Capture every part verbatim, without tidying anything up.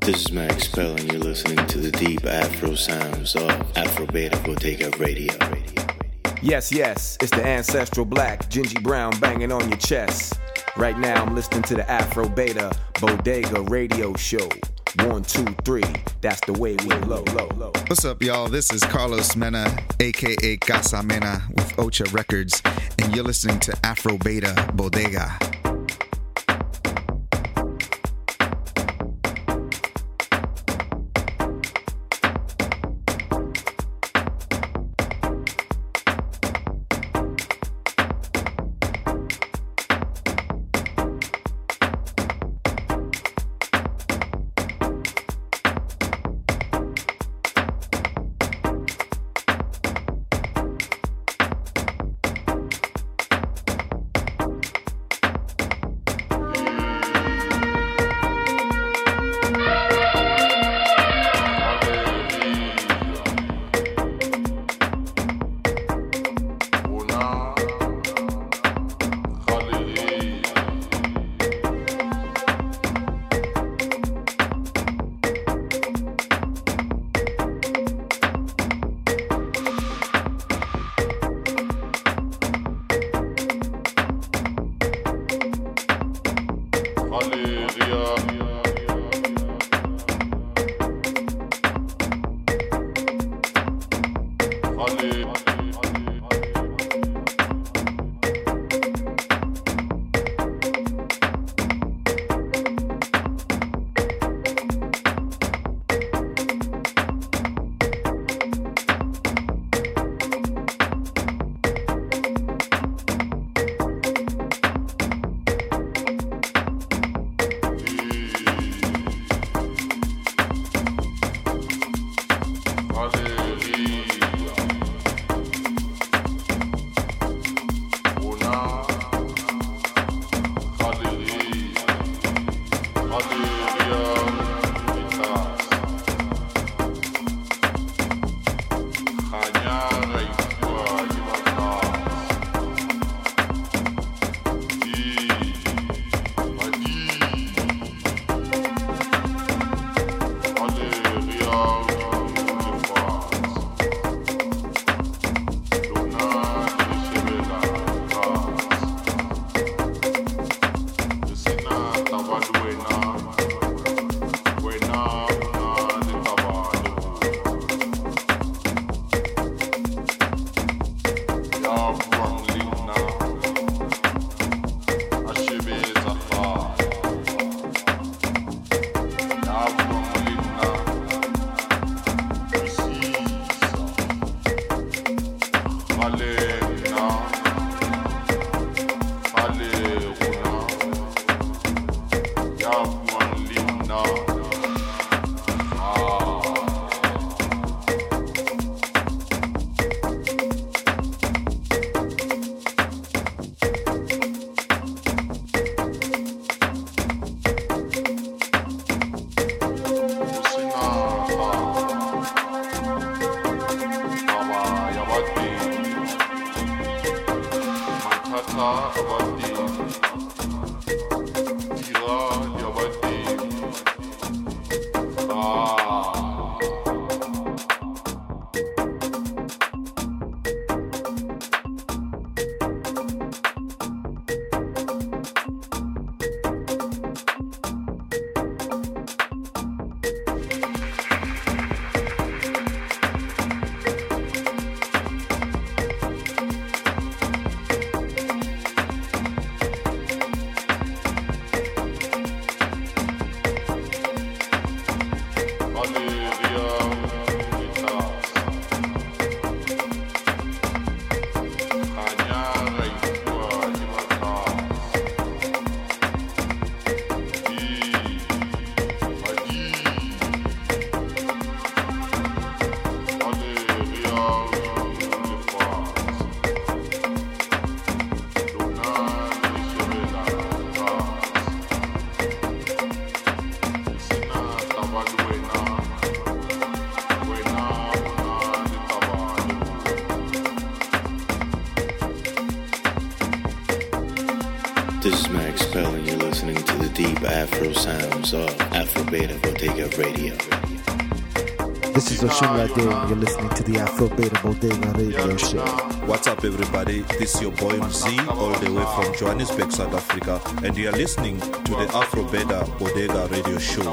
This is Max Pell, and you're listening to the deep Afro sounds of Afro Beta Bodega Radio. Yes, yes, it's the ancestral black, Gingy Brown banging on your chest. Right now I'm listening to the Afro Beta Bodega Radio Show. One, two, three, that's the way we low, low, low. What's up, y'all? This is Carlos Mena, a k a. Casa Mena with Ocha Records, and you're listening to Afro Beta Bodega. This is Max Pell, and you're listening to the deep Afro sounds of Afro Beta Bodega Radio. This is Oshunlade, and you're listening to the Afro Beta Bodega Radio Show. What's up, everybody? This is your boy M Z, all the way from Johannesburg, South Africa, and you are listening to the Afro Beta Bodega Radio Show.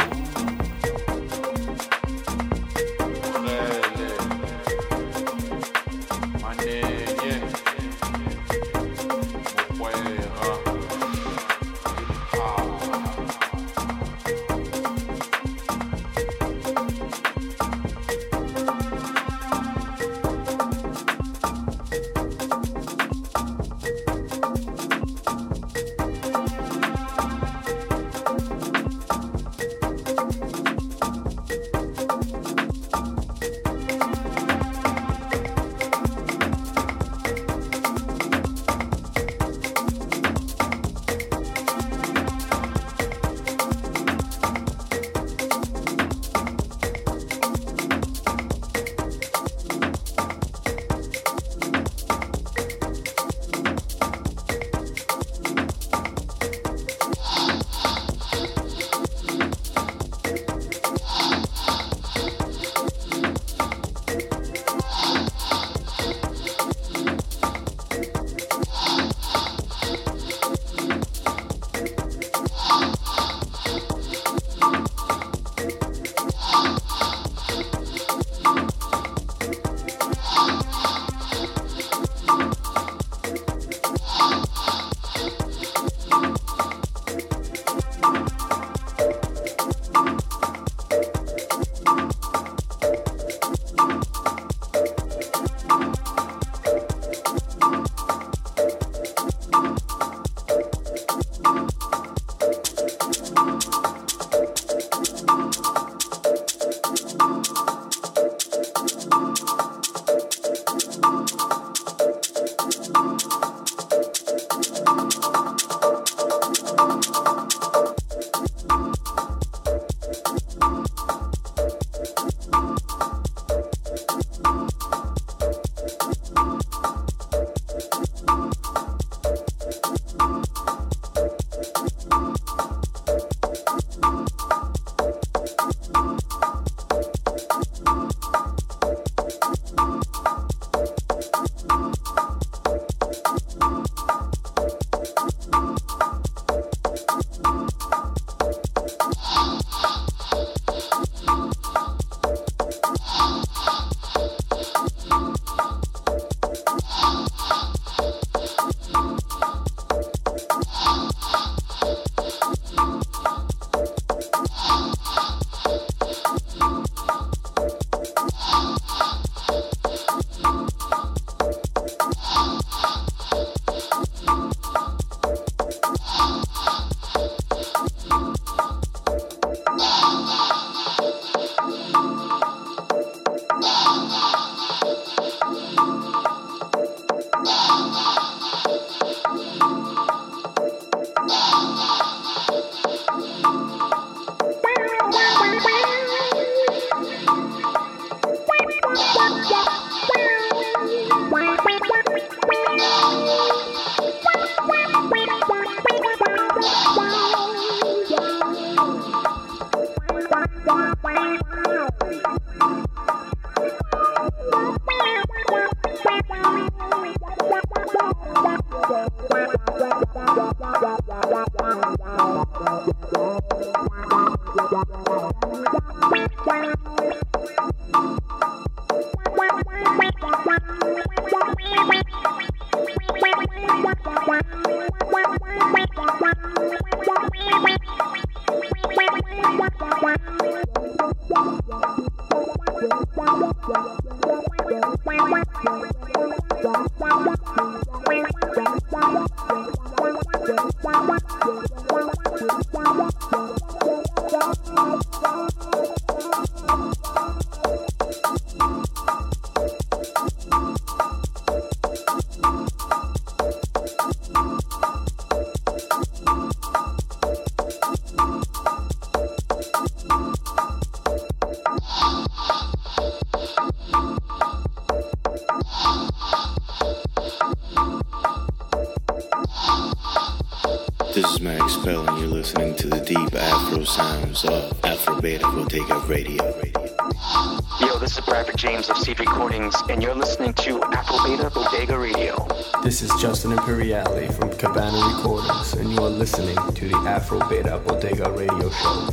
This is Max Spell, and you're listening to the deep Afro sounds of Afro Beta Bodega Radio. Yo, this is Bradford James of Seed Recordings, and you're listening to Afro Beta Bodega Radio. This is Justin Imperiale from Cabana Recordings, and you are listening to the Afro Beta Bodega Radio Show.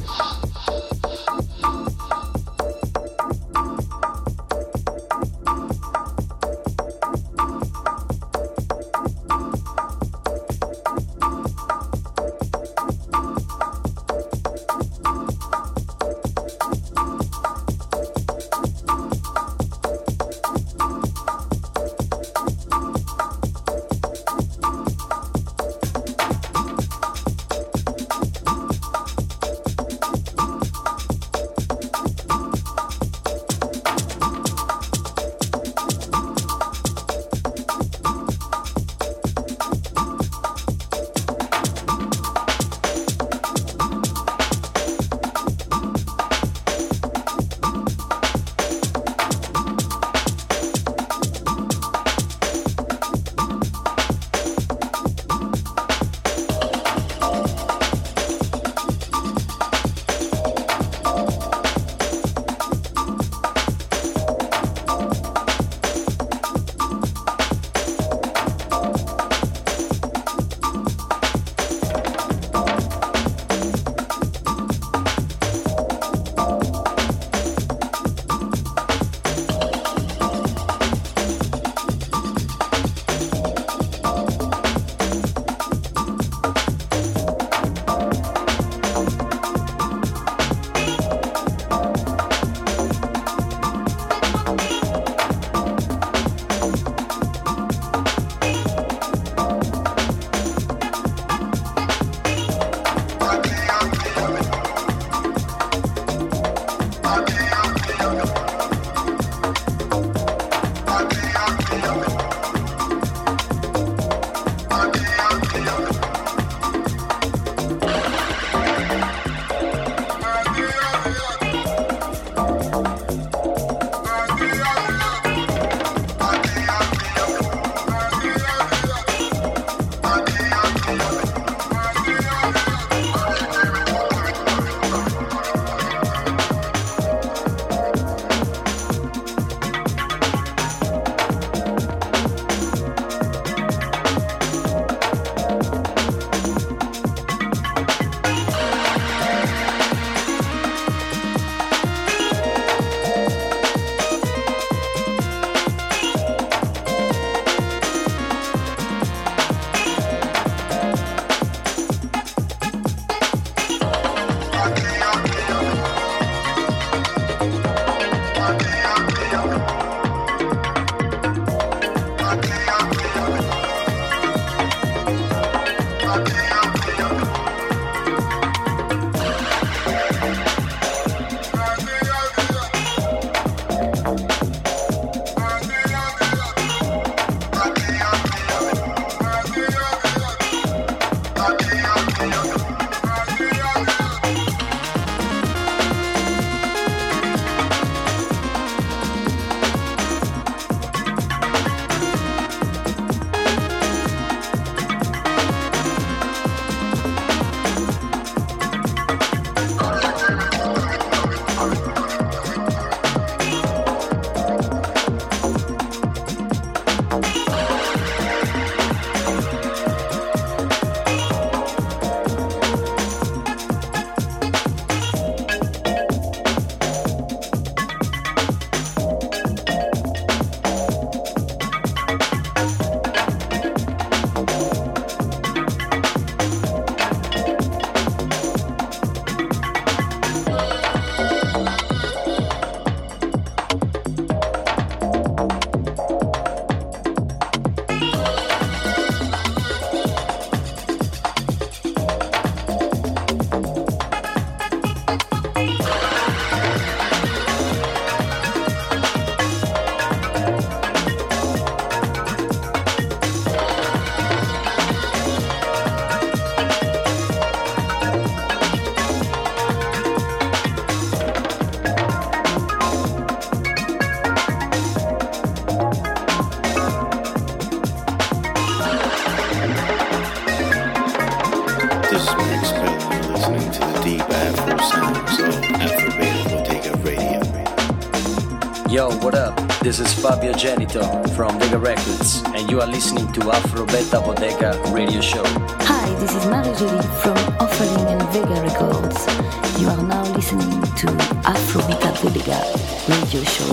This is Max Spell, and you're listening to the deep Afro sounds of Afro Beta Bodega Radio. Yo, what up? This is Fabio Genito from Vega Records, and you are listening to Afro Beta Bodega Radio Show. Hi, this is Marie-Julie from Offering and Vega Records. You are now listening to Afro Beta Bodega Radio Show.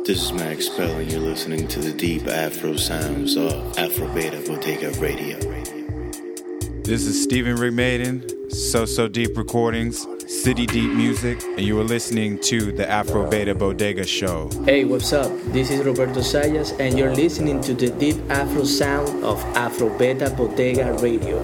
This is Max Spell, and you're listening to the deep Afro sounds of Afro Beta Bodega Radio. This is Stephen Rick Maiden, So So Deep Recordings, City Deep Music, and you are listening to the Afro Beta Bodega Show. Hey, what's up? This is Roberto Sayas, and you're listening to the deep Afro sound of Afro Beta Bodega Radio.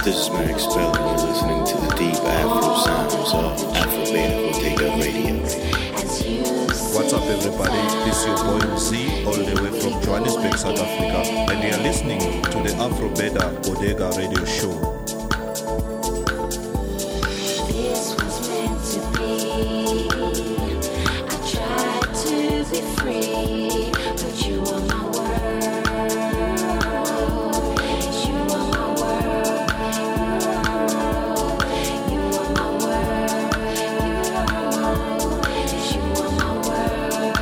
This is Max Bell, and you're listening to the deep Afro sounds of Afro Beta Bodega Radio. What's up, everybody? This is your boy M Z, all the way from Johannesburg, South Africa, and you're listening to the Afro Beta Bodega Radio Show. This was meant to be. I tried to be free, but you are my world. You are my world. You are my world. You are my world.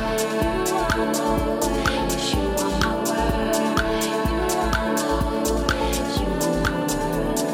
You are my world. You are my world.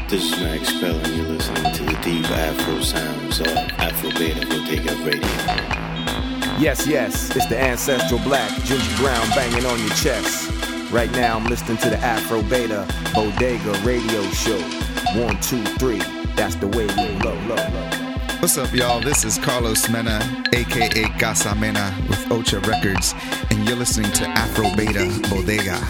This is Max Spell, and you're listening to the deep Afro sounds of Afro Beta Bodega Radio. Yes, yes, it's the ancestral black, Ginger Brown banging on your chest. Right now I'm listening to the Afro Beta Bodega Radio Show. One, two, three, that's the way we low, low, low. What's up, y'all? This is Carlos Mena, aka Casa Mena, with Ocha Records, and you're listening to Afro Beta Bodega.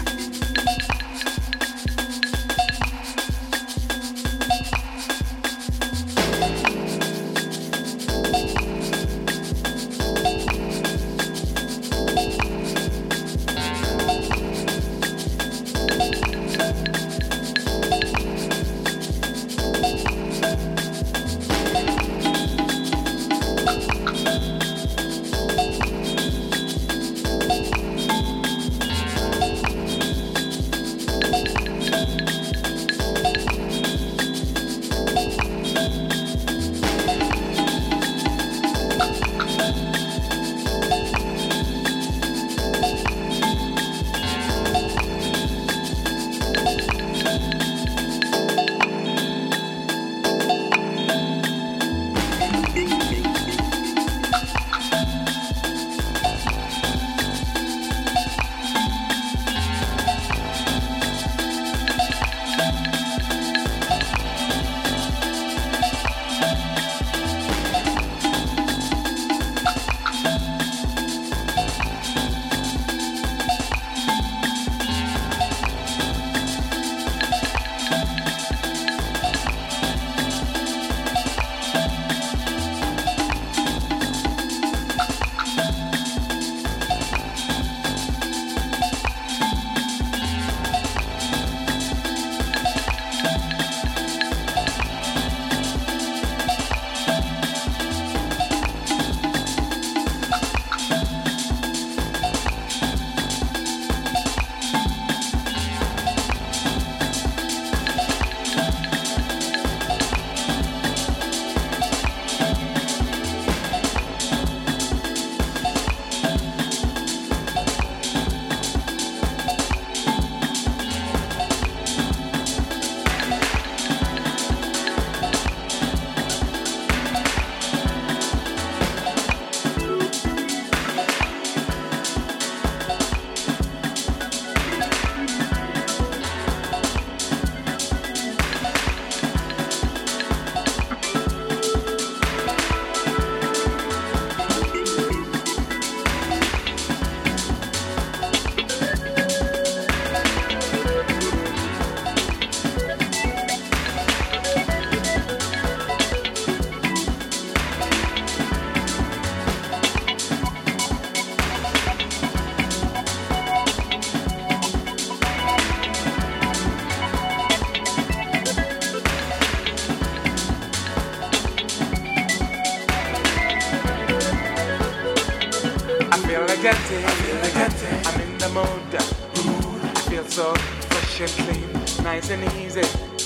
Nice and easy.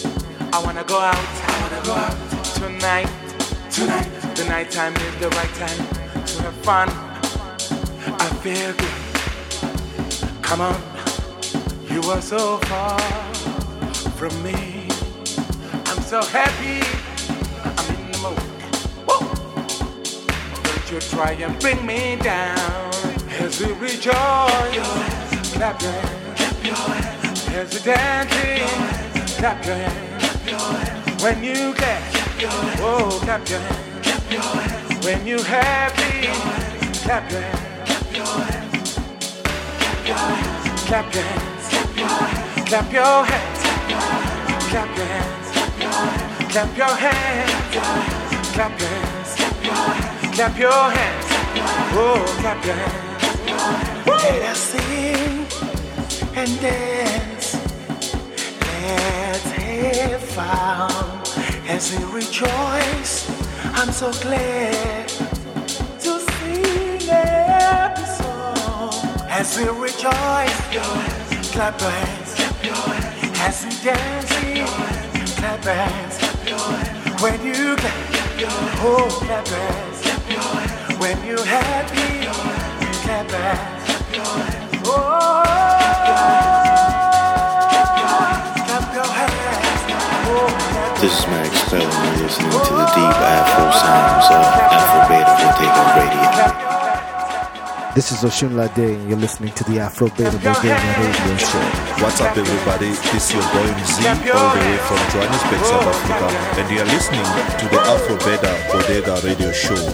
I wanna go out. I wanna go out tonight. Tonight, the night time is the right time to have fun. I feel good. Come on, you are so far from me. I'm so happy. I'm in the mood. Woo! Don't you try and bring me down. As we rejoice, clap your hands. Clap your hands. As we dancing, clap your hands. Clap your hands. When you get, oh, clap your hands. Clap your hands. When you happy, clap your hands. Clap your hands. Clap your hands. Clap your hands. Clap your hands. Clap your hands. Clap your hands. Oh, clap your hands. Let us sing and dance. Let's have fun as we rejoice. I'm so glad to sing every song as we rejoice. Clap your hands, as we dancing. Clap your hands, when you clap, oh clap your hands. When you happy, clap your hands. Oh, clap your hands. Oh, clap This is Max Spell, and you're listening to the deep Afro sounds of Afro Beta Bodega Radio. This is Oshun Lade, and you're listening to the Afro Beta Bodega Radio Show. What's up, everybody? This is your boy M Z, all the way from Johannesburg, South Africa, and you're listening to the Afro Beta Bodega Radio Show.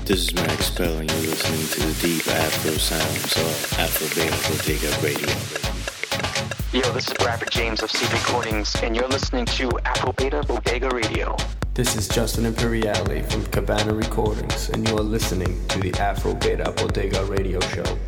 This is Max Pell, and you're listening to the deep Afro sounds of Afro Beta Bodega Radio. Yo, this is Rapper James of Seed Recordings, and you're listening to Afro Beta Bodega Radio. This is Justin Imperiale from Cabana Recordings, and you are listening to the Afro Beta Bodega Radio Show.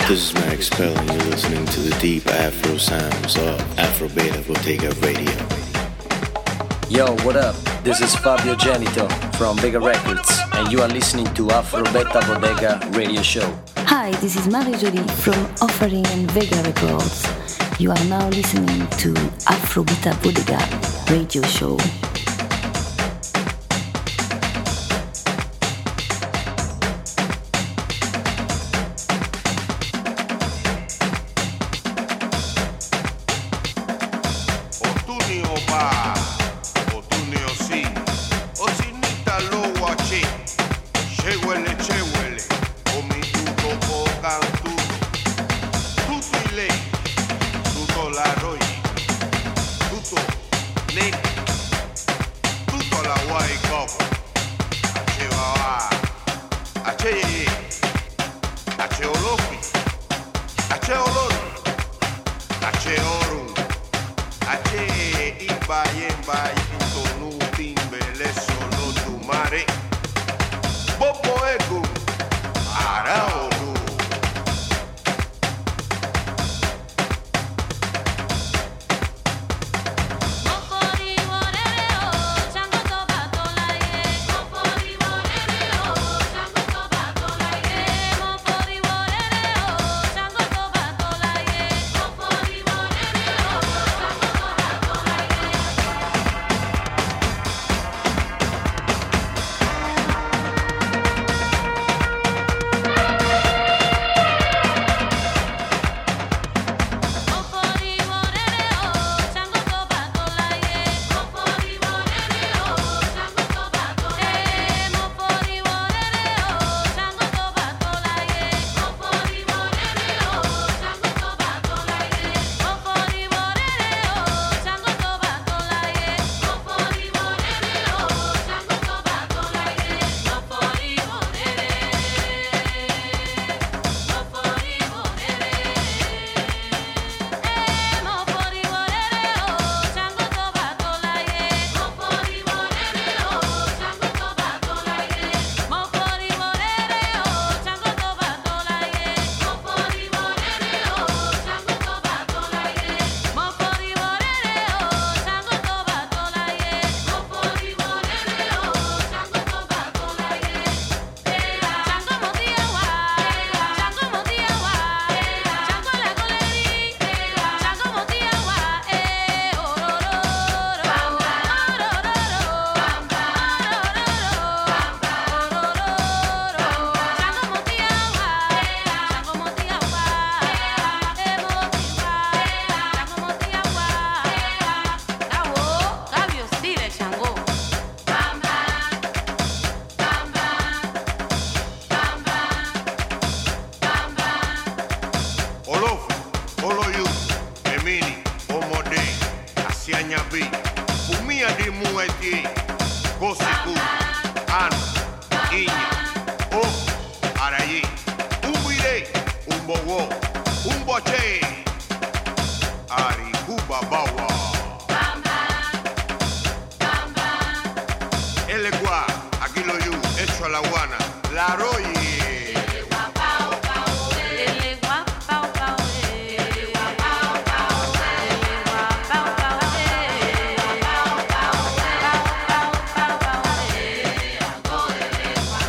This is Max Spell, and you're listening to the deep Afro sounds of Afro Beta Bodega Radio. Yo, what up? This is Fabio Genito from Vega Records, and you are listening to Afro Beta Bodega Radio Show. Hi, this is Marie Jolie from Offering and Vega Records. You are now listening to Afro Beta Bodega Radio Show.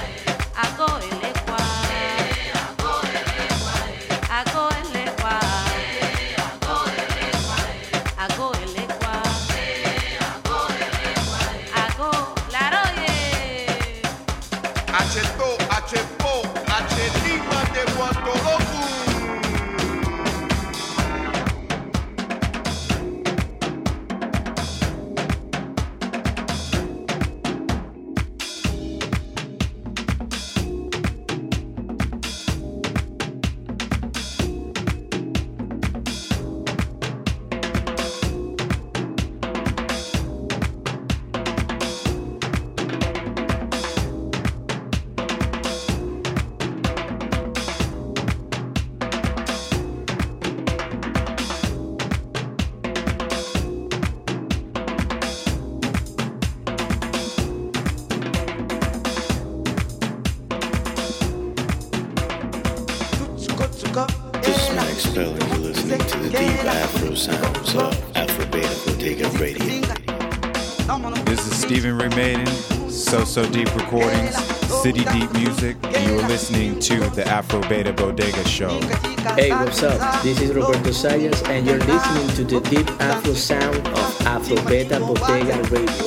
Ago el This is Max Spell, and you're listening to the deep Afro sounds of Afro Beta Bodega Radio. This is Stephen Ray Maiden, So So Deep Recordings, City Deep Music, and you are listening to the Afro Beta Bodega Show. Hey, what's up? This is Roberto Sayas, and you're listening to the deep Afro sound of Afro Beta Bodega Radio.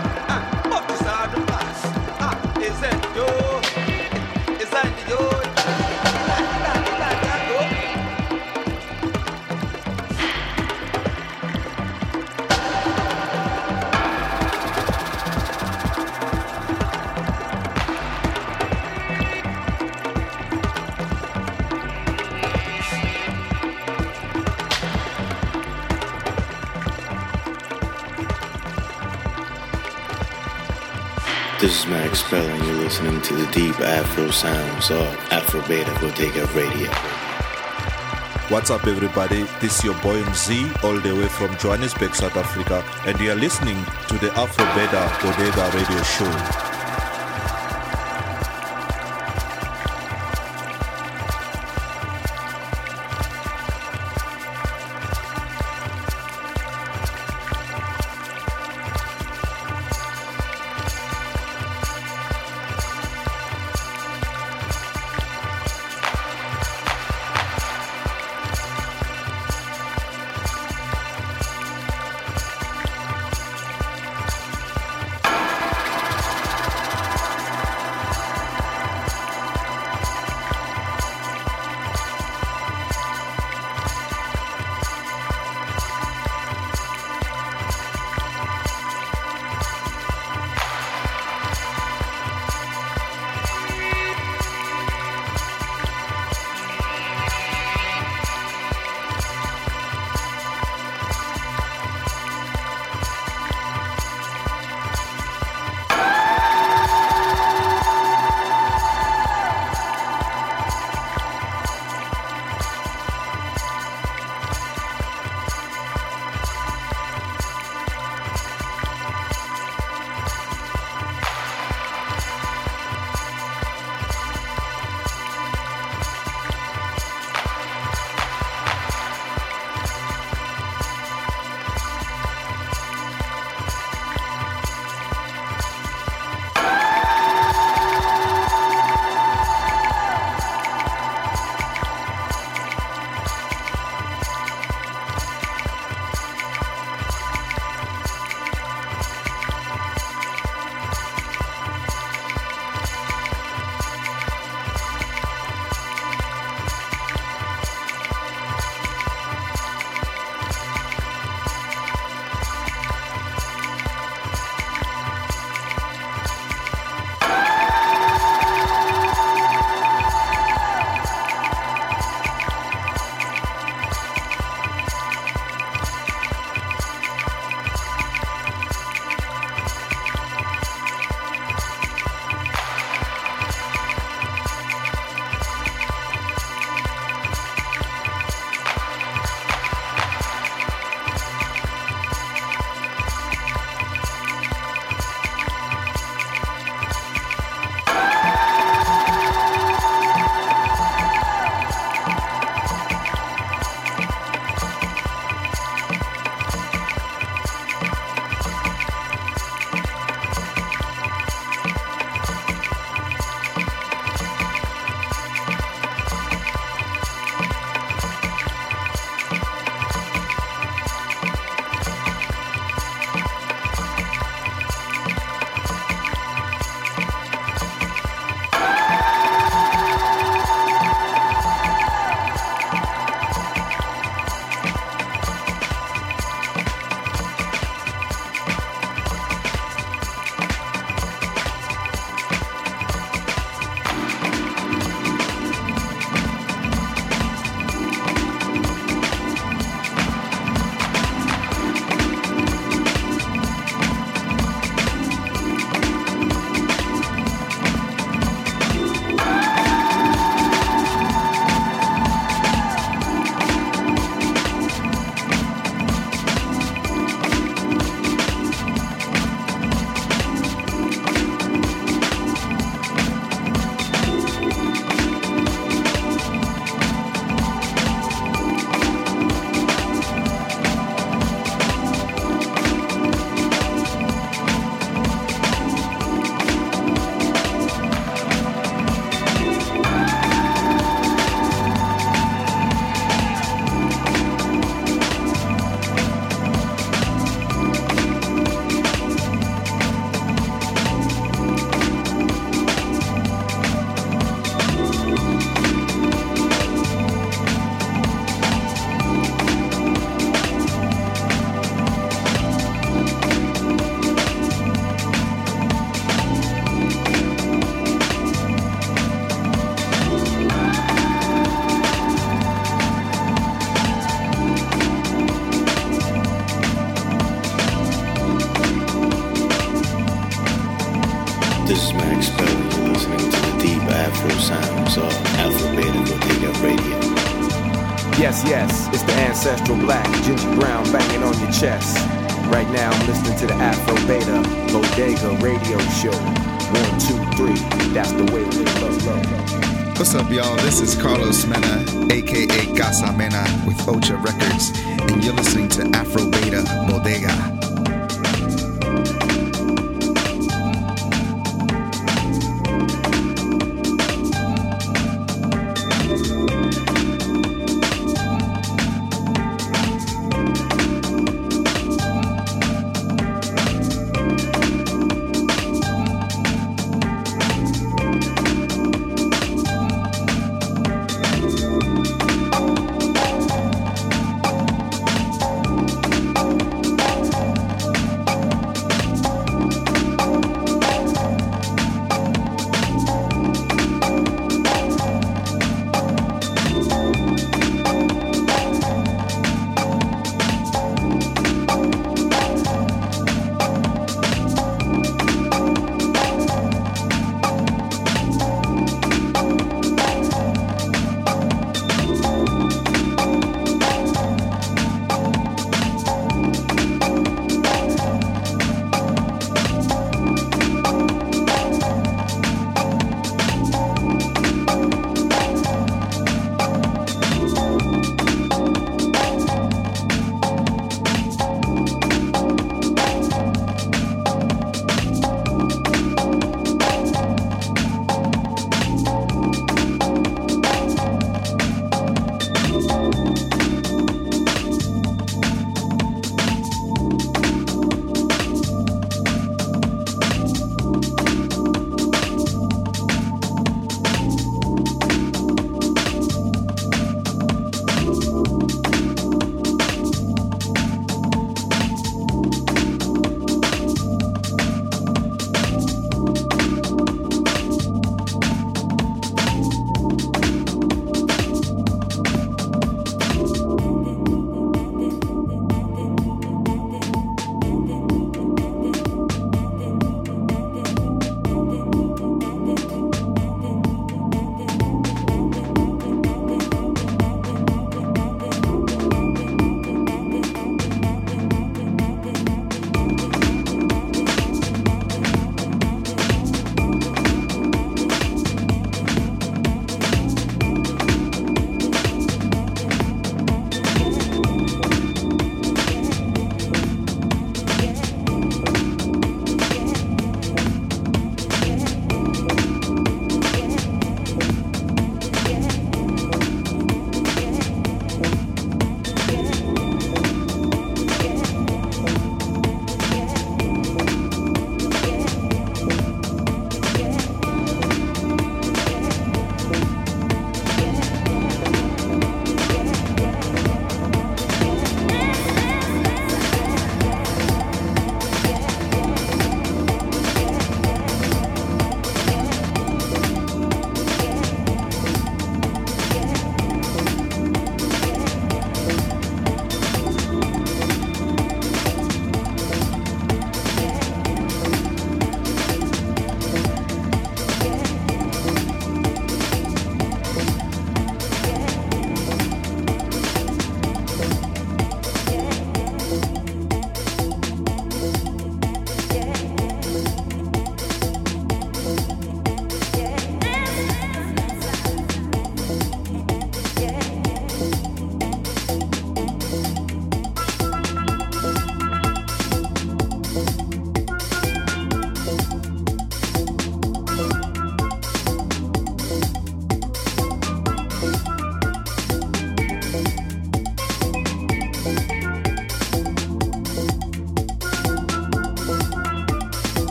Is that yo? This is Max Spell, and you're listening to the deep Afro sounds of Afro Beta Bodega Radio. What's up, everybody? This is your boy M Z, all the way from Johannesburg, South Africa, and you are listening to the Afro Beta Bodega Radio Show. This is Max Bell, and you're listening to the deep Afro sounds of Afro Beta Bodega Radio. Yes, yes, it's the ancestral black, Ginger Brown banging on your chest. Right now I'm listening to the Afro Beta Bodega Radio Show. One, two, three, that's the way we love, love. What's up, y'all? This is Carlos Mena, aka Casa Mena, with Ocha Records, and you're listening to Afro Beta Bodega.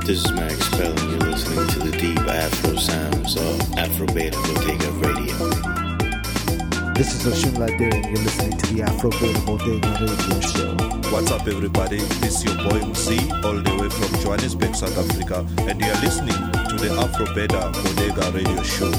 This is Max Spell, and you're listening to the deep Afro sounds of Afro Beta Bodega Radio. This is Oshun Lade, and you're listening to the Afro Beta Bodega Radio Show. What's up, everybody? This is your boy Uzi, all the way from Johannesburg, South Africa, and you are listening to the Afro Beta Bodega Radio Show.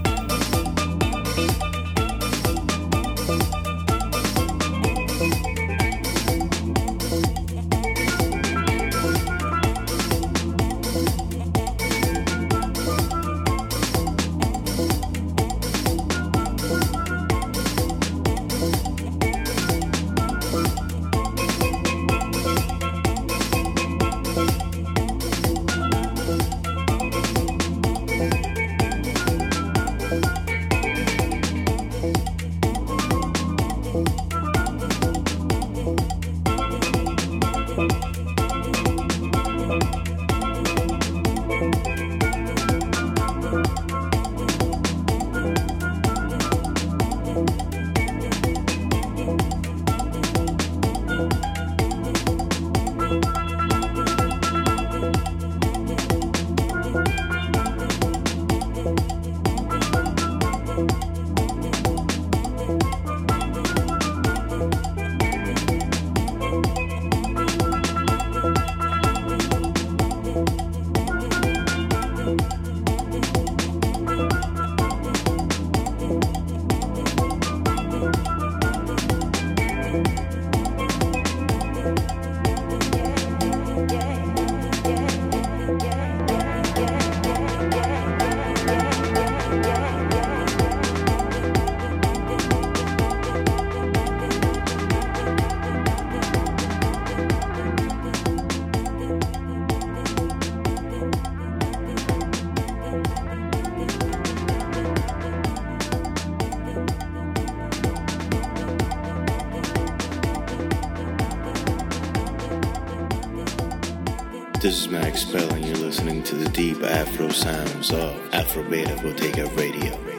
This is Max Spell, and you're listening to the deep Afro sounds of Afro Beta Bodega Radio.